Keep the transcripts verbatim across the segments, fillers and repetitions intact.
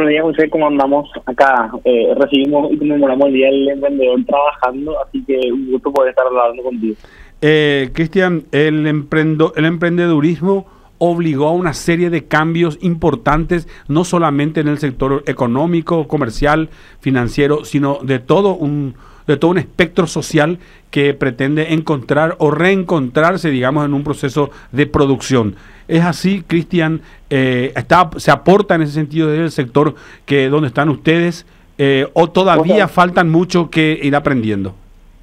Buenos días, José, ¿cómo andamos acá? Eh, recibimos y conmemoramos el Día del Emprendedor trabajando, así que un gusto poder estar hablando contigo. Eh, Cristian, el, emprendo, el emprendedurismo obligó a una serie de cambios importantes, no solamente en el sector económico, comercial, financiero, sino de todo un, de todo un espectro social que pretende encontrar o reencontrarse, digamos, en un proceso de producción. ¿Es así, Cristian? Eh, está, ¿se aporta en ese sentido desde el sector que donde están ustedes eh, o todavía O sea, faltan mucho que ir aprendiendo?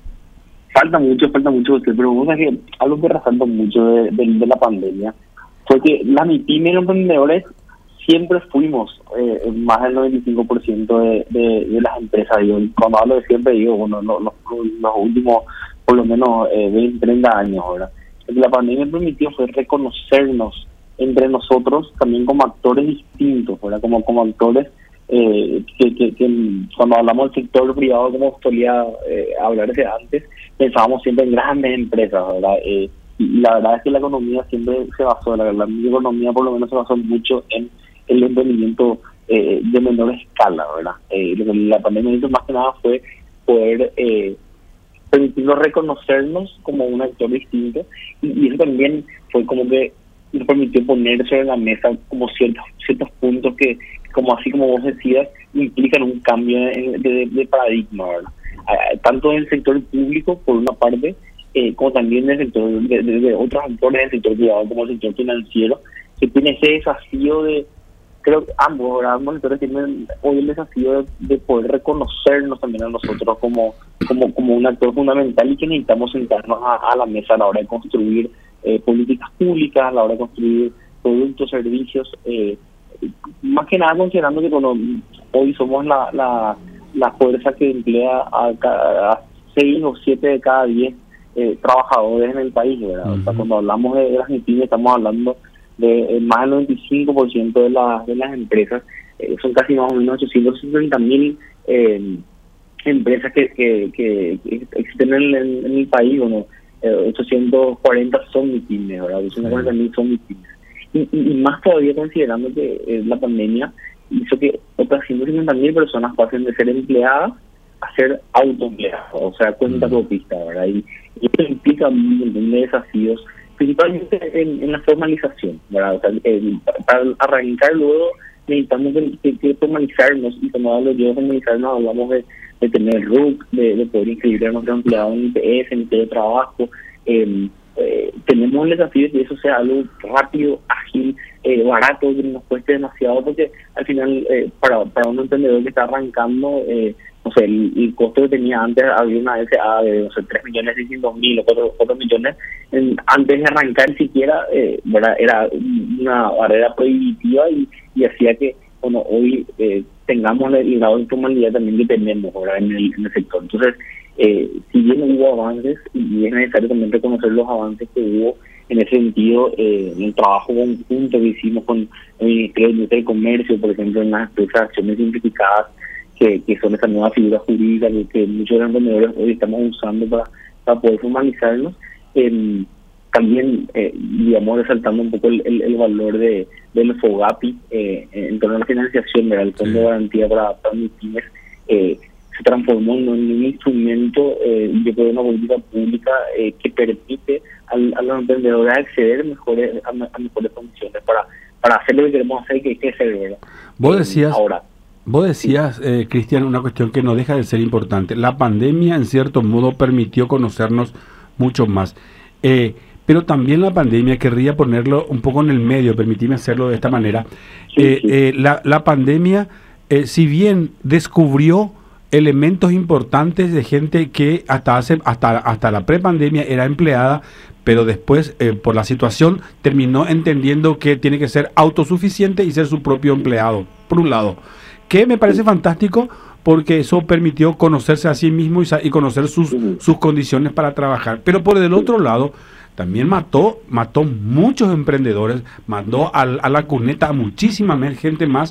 falta mucho, falta mucho, José, pero vos sabés que algo que resalto mucho de, de, de la pandemia fue que las MIPYME y los emprendedores siempre fuimos eh, más del noventa y cinco por ciento de, de, de las empresas. Yo, cuando hablo de siempre digo, bueno, los, los, los últimos por lo menos eh, veinte, treinta años ahora. Lo que la pandemia permitió fue reconocernos entre nosotros también como actores distintos, ¿verdad? Como, como actores eh, que, que, que cuando hablamos del sector privado, como solía eh, hablarse antes, pensábamos siempre en grandes empresas, ¿verdad? Eh, y la verdad es que la economía siempre se basó, la, la economía por lo menos se basó mucho en el emprendimiento eh, de menor escala, ¿verdad? Eh, lo que la pandemia hizo más que nada fue poder eh, permitirnos reconocernos como un actor distinto, y, y eso también fue como que nos permitió poner sobre la mesa como ciertos ciertos puntos que, como así como vos decías, implican un cambio de, de, de paradigma, ¿verdad? Eh, tanto en el sector público, por una parte, eh, como también en el sector de, de, de otros actores del sector privado, como el sector financiero, que tiene ese desafío de, creo que ambos, ¿verdad? Ambos sectores tienen hoy el desafío de, de poder reconocernos también a nosotros como, como, como un actor fundamental, y que necesitamos sentarnos a, a la mesa a la hora de construir eh, políticas públicas, a la hora de construir productos, servicios, eh, más que nada considerando que bueno, hoy somos la, la, la fuerza que emplea a, cada, a seis o siete de cada diez eh, trabajadores en el país, ¿verdad? Uh-huh. O sea, cuando hablamos de, de las MIPYME estamos hablando de eh, más del noventa y cinco por ciento de, la, de las empresas, eh, son casi más o menos ochocientos sesenta mil eh, empresas que, que, que, que existen en, en, en el país. Bueno, eh, ochocientos cuarenta son MIPYME, ¿verdad? ochocientos cuarenta mil son MIPYME. Y, y, y más todavía considerando que eh, la pandemia hizo que otras ciento cincuenta mil personas pasen de ser empleadas a ser autoempleadas, o sea, cuenta propista, ¿verdad? Y, y esto implica un montón de desafíos, principalmente en, en la formalización, ¿verdad? O sea, el, para arrancar luego necesitamos que, que, que formalizarnos, y cuando hablo yo de formalizarnos hablamos de, de tener R U C, de, de poder inscribir a nuestros empleados en I P S, en teletrabajo. Eh, eh, tenemos el desafío de que eso sea algo rápido, ágil, eh, barato, que no nos cueste demasiado, porque al final eh, para, para un emprendedor que está arrancando, eh, no sé, el, el costo que tenía antes, había una S A de no sé, tres millones seiscientos mil o cuatro millones, en, antes de arrancar siquiera, eh, ¿verdad? Era una barrera prohibitiva, y, y hacía que, bueno, hoy eh, tengamos el grado de informalidad también que tenemos, ¿verdad? En el, en el sector. Entonces, eh, si bien hubo avances, y es necesario también reconocer los avances que hubo en ese sentido, eh, en el trabajo conjunto que hicimos con el Ministerio de Industria y Comercio, por ejemplo, en las acciones simplificadas, que, que son esa nueva figura jurídica que, que muchos emprendedores hoy estamos usando para, para poder formalizarnos. Eh, también, eh, digamos, resaltando un poco el, el, el valor de del FOGAPI eh, en torno a la financiación, ¿verdad? El Fondo sí. de Garantía para, para MIPYMES, eh, se transformó en un instrumento eh, de una política pública eh, que permite al, a los emprendedores acceder mejores, a, a mejores condiciones para, para hacer lo que queremos hacer, que es crecer, ¿verdad? Vos decías... Eh, ahora, Vos decías, eh, Cristian, una cuestión que no deja de ser importante. La pandemia, en cierto modo, permitió conocernos mucho más. Eh, pero también la pandemia, querría ponerlo un poco en el medio, permitime hacerlo de esta manera. Sí, eh, sí. Eh, la, la pandemia, eh, si bien descubrió elementos importantes de gente que hasta hace hasta hasta la prepandemia era empleada, pero después, eh, por la situación, terminó entendiendo que tiene que ser autosuficiente y ser su propio empleado, por un lado. Que me parece fantástico, porque eso permitió conocerse a sí mismo y, y conocer sus, sus condiciones para trabajar. Pero por el otro lado, también mató mató muchos emprendedores, mandó a, a la cuneta a muchísima gente más,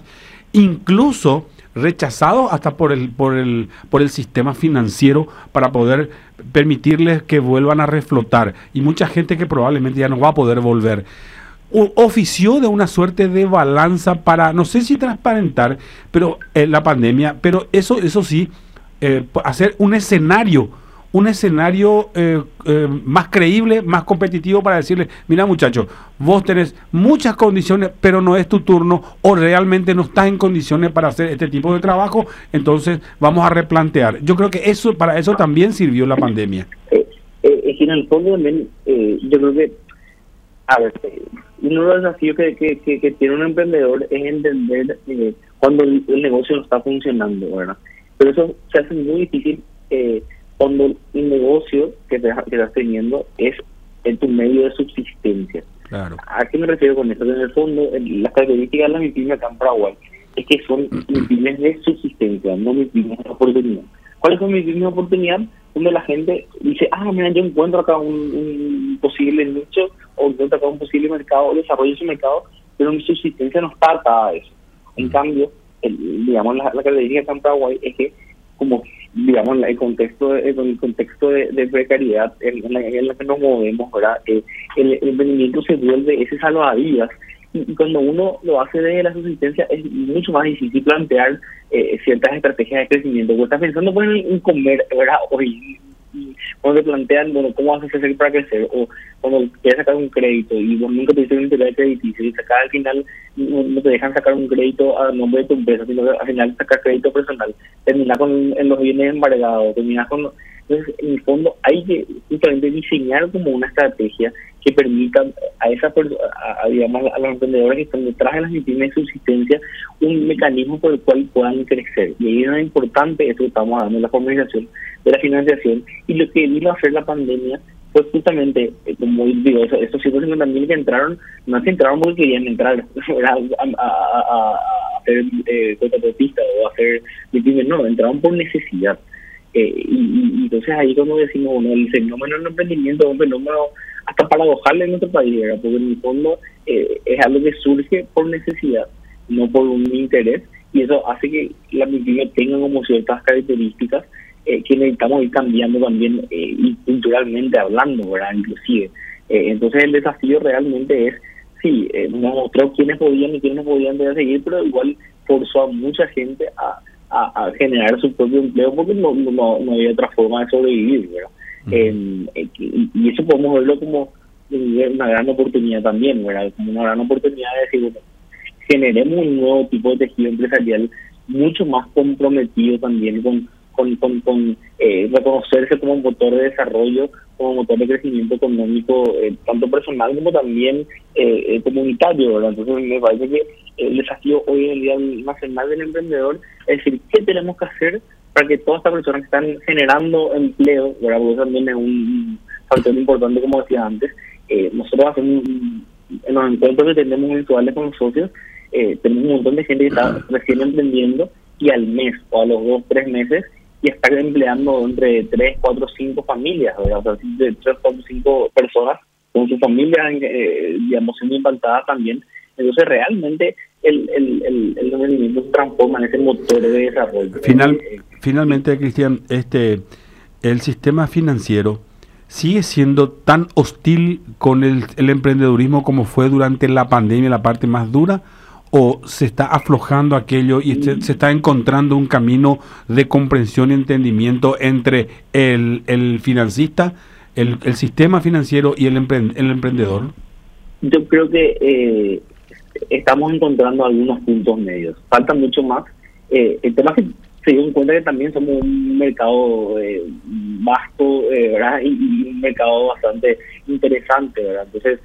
incluso rechazados hasta por el por el por el sistema financiero, para poder permitirles que vuelvan a reflotar, y mucha gente que probablemente ya no va a poder volver. o- ofició de una suerte de balanza para, no sé si transparentar, pero eh, la pandemia, pero eso, eso sí, eh, p- hacer un escenario, un escenario eh, eh, más creíble, más competitivo para decirle, mira muchacho, vos tenés muchas condiciones, pero no es tu turno o realmente no estás en condiciones para hacer este tipo de trabajo, entonces vamos a replantear. Yo creo que eso, para eso también sirvió la pandemia. Eh, eh, es que en el fondo también, eh, yo creo que, a ver, eh, uno de los desafíos que, que, que, que tiene un emprendedor es entender eh, cuando el, el negocio no está funcionando, ¿verdad? Pero eso se hace muy difícil eh, cuando el negocio que, te, que estás teniendo es, es tu medio de subsistencia. Claro. ¿A qué me refiero con esto? En el fondo, el- las características de las MIPYME acá en Paraguay es que son MIPYMEs de subsistencia, no MIPYMEs de oportunidad. ¿Cuáles son MIPYMEs de oportunidad? Donde la gente dice, ah, mira, yo encuentro acá un, un posible nicho o encuentro acá un posible mercado, desarrollo ese mercado, pero mi subsistencia no está atada a eso. En cambio, el, digamos, la, la característica acá en Paraguay es que, como, digamos, el contexto de, el contexto de, de precariedad en, en, la, en la que nos movemos, ¿verdad? Eh, el, el emprendimiento se vuelve ese salvavidas. Y cuando uno lo hace desde la subsistencia es mucho más difícil plantear eh, ciertas estrategias de crecimiento. Vos estás pensando pues, en, en comer, ¿verdad? Hoy, cuando te plantean, bueno, ¿cómo vas a hacer para crecer? O cuando quieres sacar un crédito y vos nunca te hiciste un interés crediticio y sacar al final, no, no te dejan sacar un crédito a nombre de tu empresa, sino que al final sacar crédito personal, terminar con en los bienes embargados, terminar con... Entonces, en el fondo, hay que justamente diseñar como una estrategia que permita a esa a, a, digamos, a los emprendedores que están detrás de las MIPYMEs de subsistencia un mecanismo por el cual puedan crecer. Y ahí es lo importante, eso que estamos hablando, la formalización de la financiación. Y lo que vino a hacer la pandemia fue justamente, eh, como digo, esos, esos ciento cincuenta mil que entraron, no se entraron porque querían entrar a, a, a, a hacer eh, contratista o a hacer MIPYMEs, no, entraron por necesidad. Eh, y, y entonces ahí como decimos, bueno, el fenómeno del emprendimiento es un fenómeno hasta paradojal en nuestro país, ¿verdad? Porque en el fondo eh, es algo que surge por necesidad, no por un interés, y eso hace que la MIPYME tenga como ciertas características eh, que necesitamos ir cambiando también eh, y culturalmente hablando, ¿verdad? Inclusive. Eh, entonces el desafío realmente es, sí, eh, nos mostró quiénes podían y quiénes no podían seguir, pero igual forzó a mucha gente a A, a generar su propio empleo porque no no, no había otra forma de sobrevivir, ¿verdad? Uh-huh. eh, y, y eso podemos verlo como una gran oportunidad también, ¿verdad? Como una gran oportunidad de decir, bueno, generemos un nuevo tipo de tejido empresarial mucho más comprometido también con con, con, con eh, reconocerse como motor de desarrollo, como motor de crecimiento económico, eh, tanto personal como también eh, eh, comunitario, ¿verdad? Entonces me parece que el desafío hoy en día nacional del emprendedor es decir, ¿qué tenemos que hacer para que todas estas personas que están generando empleo, ¿verdad? Porque también es un factor importante, como decía antes, eh, nosotros hacemos, en los encuentros que tenemos virtuales con los socios, eh, tenemos un montón de gente que está recién emprendiendo y al mes o a los dos, tres meses y está empleando entre tres, cuatro, cinco familias, ¿verdad? O sea, de tres, cuatro, cinco personas con sus familias, eh, digamos, siendo impactadas también. Entonces, realmente, el, el, el, el emprendimiento se transforma en ese motor de desarrollo. Final, eh, finalmente, Cristian, este, el sistema financiero sigue siendo tan hostil con el, el emprendedurismo como fue durante la pandemia, la parte más dura, o se está aflojando aquello y este, se está encontrando un camino de comprensión y entendimiento entre el, el financista, el, el sistema financiero y el, empre, el emprendedor? Yo creo que eh, estamos encontrando algunos puntos medios. Falta mucho más. Eh, el tema es que se dio en cuenta que también somos un mercado eh, vasto, eh, ¿verdad? Y, y un mercado bastante interesante, ¿verdad? Entonces,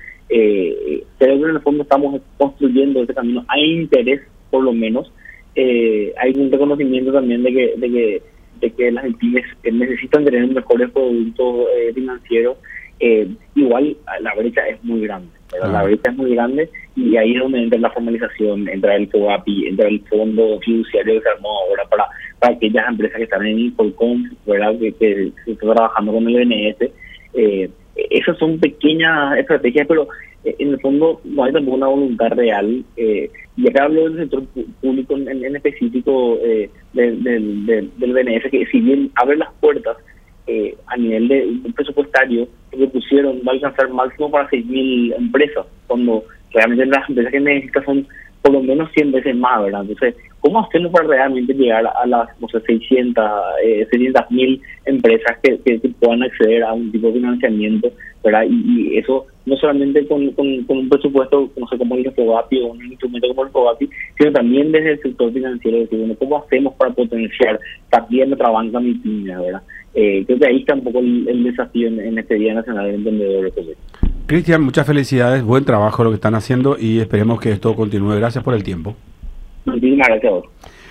eh, creo que en el fondo estamos construyendo ese camino. Hay interés, por lo menos. Eh, hay un reconocimiento también de que de que, de que las pymes necesitan tener mejores productos eh, financieros. Eh, igual la brecha es muy grande, ¿verdad? Ah. La brecha es muy grande y ahí es donde entra la formalización, entra el FOGAPI, entra el fondo fiduciario que se armó ahora para, para aquellas empresas que están en Infocom, ¿verdad? Que, que, que están trabajando con el B N S. Eh, esas son pequeñas estrategias, pero eh, en el fondo no hay tampoco una voluntad real. Eh, y acá hablo del sector público en, en específico eh, del, del, del, del B N S, que si bien abre las puertas, Eh, a nivel de un presupuestario que pusieron va a alcanzar máximo para seis mil empresas, cuando realmente las empresas que necesitan son por lo menos cien veces más, ¿verdad? Entonces, ¿cómo hacemos para realmente llegar a las, no sé, seiscientas, eh, seiscientas mil empresas que, que, que puedan acceder a un tipo de financiamiento, ¿verdad? Y, y eso no solamente con, con, con un presupuesto, no sé, como el FOGAPI o un instrumento como el FOGAPI, sino también desde el sector financiero, decir, bueno, ¿cómo hacemos para potenciar también nuestra banca MIPYME, ¿verdad? Eh, creo que ahí está un poco el, el desafío en, en este Día Nacional del Emprendedor. Cristian, muchas felicidades, buen trabajo lo que están haciendo y esperemos que esto continúe. Gracias por el tiempo. Muchísimas gracias a vos.